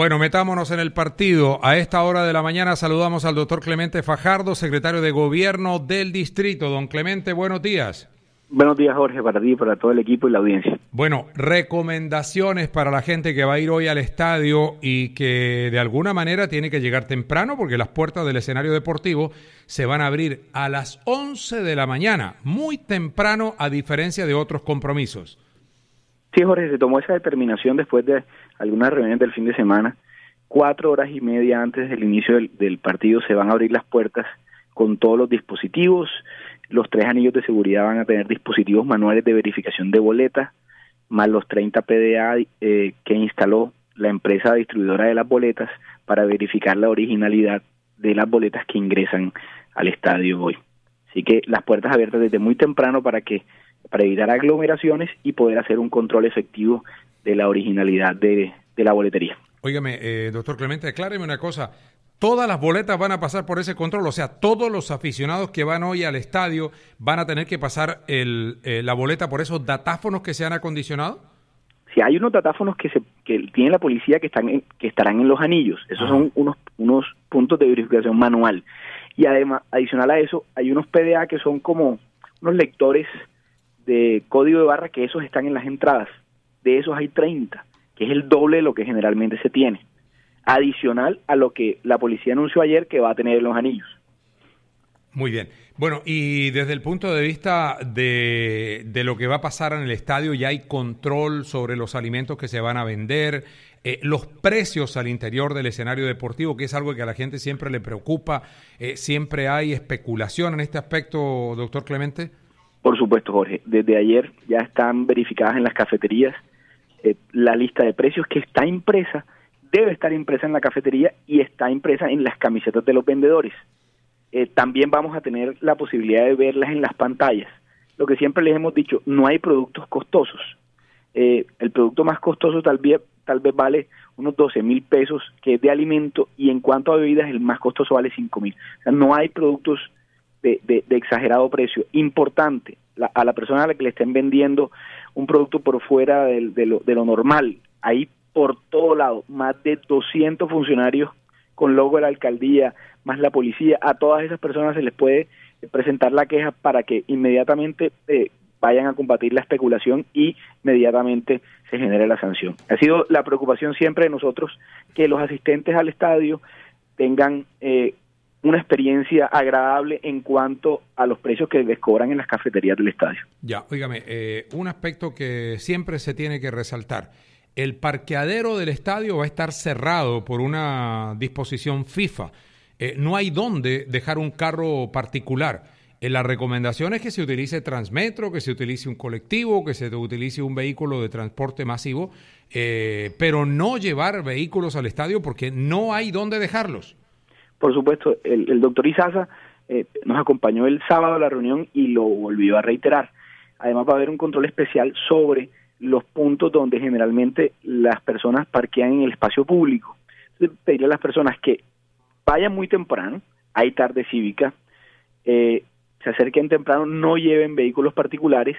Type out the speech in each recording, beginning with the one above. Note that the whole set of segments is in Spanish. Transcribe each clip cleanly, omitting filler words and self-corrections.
Bueno, metámonos en el partido. A esta hora de la mañana saludamos al doctor Clemente Fajardo, secretario de Gobierno del Distrito. Don Clemente, buenos días. Buenos días, Jorge, para ti, para todo el equipo y la audiencia. Bueno, recomendaciones para la gente que va a ir hoy al estadio y que de alguna manera tiene que llegar temprano porque las puertas del escenario deportivo se van a abrir a las 11 de la mañana, muy temprano a diferencia de otros compromisos. Sí, Jorge, se tomó esa determinación después de algunas reuniones del fin de semana. 4 horas y media antes del inicio del partido se van a abrir las puertas con todos los dispositivos. Los 3 anillos de seguridad van a tener dispositivos manuales de verificación de boletas, más los 30 PDA que instaló la empresa distribuidora de las boletas para verificar la originalidad de las boletas que ingresan al estadio hoy. Así que las puertas abiertas desde muy temprano para evitar aglomeraciones y poder hacer un control efectivo de la originalidad de la boletería. Óigame, doctor Clemente, acláreme una cosa. ¿Todas las boletas van a pasar por ese control? O sea, ¿todos los aficionados que van hoy al estadio van a tener que pasar la boleta por esos datáfonos que se han acondicionado? Sí, hay unos datáfonos que tiene la policía que estarán en los anillos. Esos son unos puntos de verificación manual. Y además, adicional a eso, hay unos PDA que son como unos lectores de código de barra que esos están en las entradas. De esos hay 30, que es el doble de lo que generalmente se tiene. Adicional a lo que la policía anunció ayer que va a tener en los anillos. Muy bien. Bueno, y desde el punto de vista de lo que va a pasar en el estadio, ¿ya hay control sobre los alimentos que se van a vender? Los precios al interior del escenario deportivo, que es algo que a la gente siempre le preocupa. ¿Siempre hay especulación en este aspecto, doctor Clemente? Por supuesto, Jorge. Desde ayer ya están verificadas en las cafeterías la lista de precios que está impresa, debe estar impresa en la cafetería y está impresa en las camisetas de los vendedores. También vamos a tener la posibilidad de verlas en las pantallas. Lo que siempre les hemos dicho, no hay productos costosos. El producto más costoso tal vez vale unos 12,000 pesos, que es de alimento, y en cuanto a bebidas, el más costoso vale 5,000. O sea, no hay productos de exagerado precio. Importante, a la persona a la que le estén vendiendo un producto por fuera de lo normal, hay por todo lado más de 200 funcionarios con logo de la alcaldía, más la policía. A todas esas personas se les puede presentar la queja para que inmediatamente vayan a combatir la especulación y inmediatamente se genere la sanción. Ha sido la preocupación siempre de nosotros que los asistentes al estadio tengan una experiencia agradable en cuanto a los precios que les cobran en las cafeterías del estadio. Ya, óigame, un aspecto que siempre se tiene que resaltar. El parqueadero del estadio va a estar cerrado por una disposición FIFA. No hay dónde dejar un carro particular. La recomendación es que se utilice Transmetro, que se utilice un colectivo, que se utilice un vehículo de transporte masivo, pero no llevar vehículos al estadio porque no hay dónde dejarlos. Por supuesto, el doctor Izaza nos acompañó el sábado a la reunión y lo volvió a reiterar. Además va a haber un control especial sobre los puntos donde generalmente las personas parquean en el espacio público. Entonces, pedirle a las personas que vayan muy temprano, hay tarde cívica, se acerquen temprano, no lleven vehículos particulares,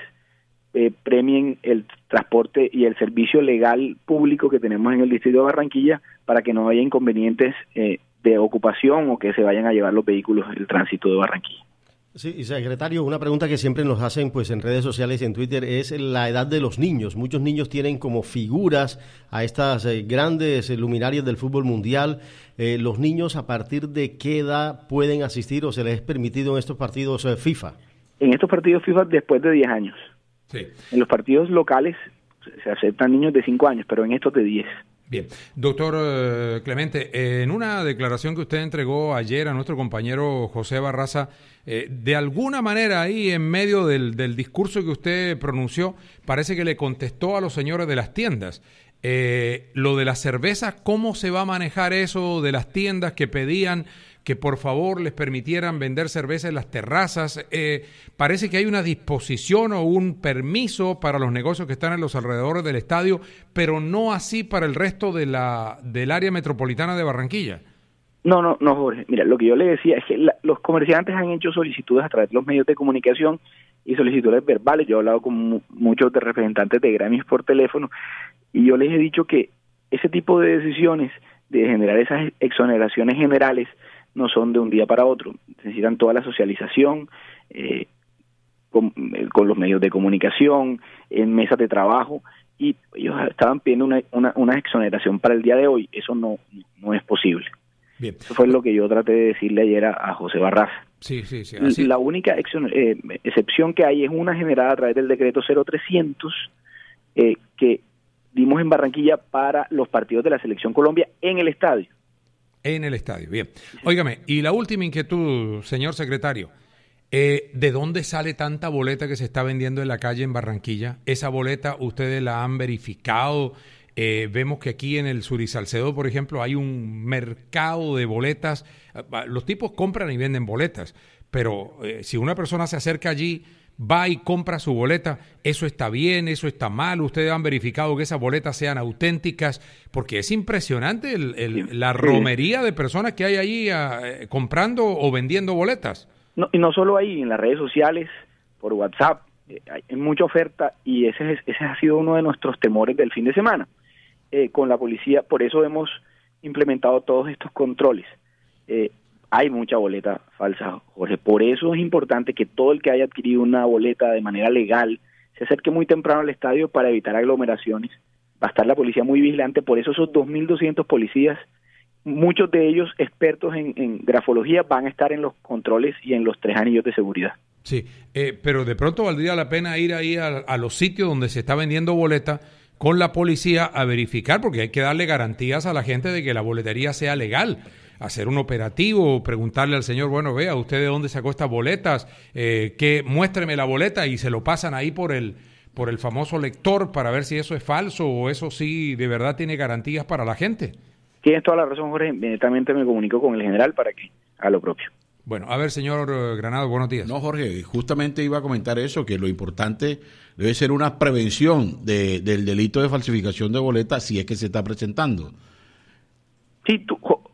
premien el transporte y el servicio legal público que tenemos en el distrito de Barranquilla para que no haya inconvenientes de ocupación o que se vayan a llevar los vehículos del tránsito de Barranquilla. Sí, y secretario, una pregunta que siempre nos hacen pues en redes sociales y en Twitter es la edad de los niños. Muchos niños tienen como figuras a estas grandes luminarias del fútbol mundial. ¿Los niños a partir de qué edad pueden asistir o se les es permitido en estos partidos FIFA? En estos partidos FIFA después de 10 años. Sí. En los partidos locales se aceptan niños de 5 años, pero en estos de 10. Bien, doctor Clemente, en una declaración que usted entregó ayer a nuestro compañero José Barraza, de alguna manera ahí en medio del discurso que usted pronunció, parece que le contestó a los señores de las tiendas. Lo de las cervezas, ¿cómo se va a manejar eso de las tiendas que pedían que por favor les permitieran vender cerveza en las terrazas? Parece que hay una disposición o un permiso para los negocios que están en los alrededores del estadio, pero no así para el resto del área metropolitana de Barranquilla. No, Jorge. Mira, lo que yo le decía es que los comerciantes han hecho solicitudes a través de los medios de comunicación y solicitudes verbales. Yo he hablado con muchos de representantes de gremios por teléfono y yo les he dicho que ese tipo de decisiones de generar esas exoneraciones generales no son de un día para otro. Necesitan toda la socialización con los medios de comunicación, en mesas de trabajo, y ellos estaban pidiendo una exoneración para el día de hoy. Eso no es posible. Bien. Eso fue lo que yo traté de decirle ayer a José Barraza. Sí. Así. La única excepción que hay es una generada a través del decreto 0300 que dimos en Barranquilla para los partidos de la Selección Colombia en el estadio. En el estadio, bien. Óigame, y la última inquietud, señor secretario. ¿De dónde sale tanta boleta que se está vendiendo en la calle en Barranquilla? ¿Esa boleta ustedes la han verificado? Vemos que aquí en el Surisalcedo, por ejemplo, hay un mercado de boletas. Los tipos compran y venden boletas, pero si una persona se acerca allí, va y compra su boleta, ¿eso está bien, eso está mal? ¿Ustedes han verificado que esas boletas sean auténticas? Porque es impresionante la romería de personas que hay allí comprando o vendiendo boletas. No, y no solo ahí, en las redes sociales, por WhatsApp, hay mucha oferta, y ese ha sido uno de nuestros temores del fin de semana con la policía. Por eso hemos implementado todos estos controles. Hay mucha boleta falsa, Jorge. Por eso es importante que todo el que haya adquirido una boleta de manera legal se acerque muy temprano al estadio para evitar aglomeraciones. Va a estar la policía muy vigilante. Por eso esos 2.200 policías, muchos de ellos expertos en grafología, van a estar en los controles y en los 3 anillos de seguridad. Sí, pero de pronto valdría la pena ir ahí a los sitios donde se está vendiendo boleta con la policía a verificar, porque hay que darle garantías a la gente de que la boletería sea legal. Hacer un operativo, preguntarle al señor, bueno, vea, ¿usted de dónde sacó estas boletas? Muéstreme la boleta, y se lo pasan ahí por el famoso lector para ver si eso es falso o eso sí de verdad tiene garantías para la gente. Tienes toda la razón, Jorge. Inmediatamente me comunico con el general para que haga lo propio. Bueno, a ver, señor Granado, buenos días. No, Jorge, justamente iba a comentar eso, que lo importante debe ser una prevención del delito de falsificación de boletas si es que se está presentando. Sí,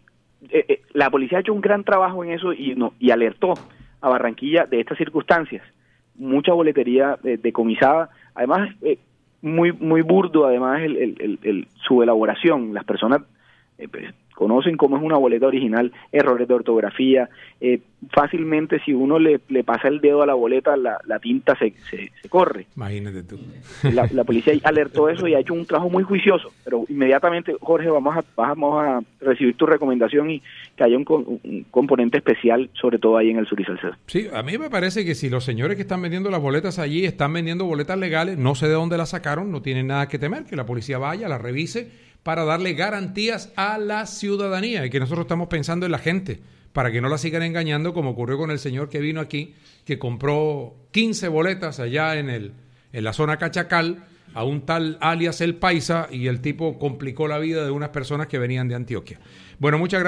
la policía ha hecho un gran trabajo en eso y alertó a Barranquilla de estas circunstancias. Mucha boletería decomisada, además muy burdo, además su elaboración. Las personas conocen cómo es una boleta original, errores de ortografía, fácilmente si uno le pasa el dedo a la boleta, la tinta se corre. Imagínate tú. La policía alertó eso y ha hecho un trabajo muy juicioso, pero inmediatamente, Jorge, vamos a recibir tu recomendación y que haya un componente especial, sobre todo ahí en el Surisalcedo. Sí, a mí me parece que si los señores que están vendiendo las boletas allí están vendiendo boletas legales, no sé de dónde las sacaron, no tienen nada que temer, que la policía vaya, la revise, para darle garantías a la ciudadanía, y que nosotros estamos pensando en la gente, para que no la sigan engañando, como ocurrió con el señor que vino aquí, que compró 15 boletas allá en la zona Cachacal, a un tal alias El Paisa, y el tipo complicó la vida de unas personas que venían de Antioquia. Bueno, muchas gracias.